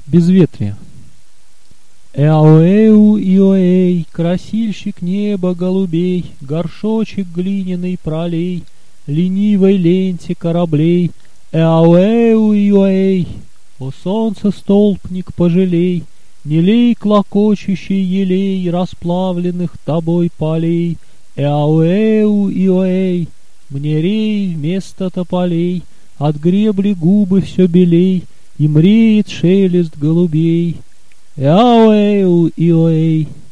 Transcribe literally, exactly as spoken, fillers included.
Безветрие. Эауэу иоэй, красильщик неба голубей, горшочек глиняный пролей, ленивой ленте кораблей. Эауэу иоэй, о солнце столпник пожалей, не лей клокочущий елей расплавленных тобой полей. Эауэу иоэй, мне рей вместо тополей, от гребли губы все белей, и мреет шелест голубей. Эауэу иоэй.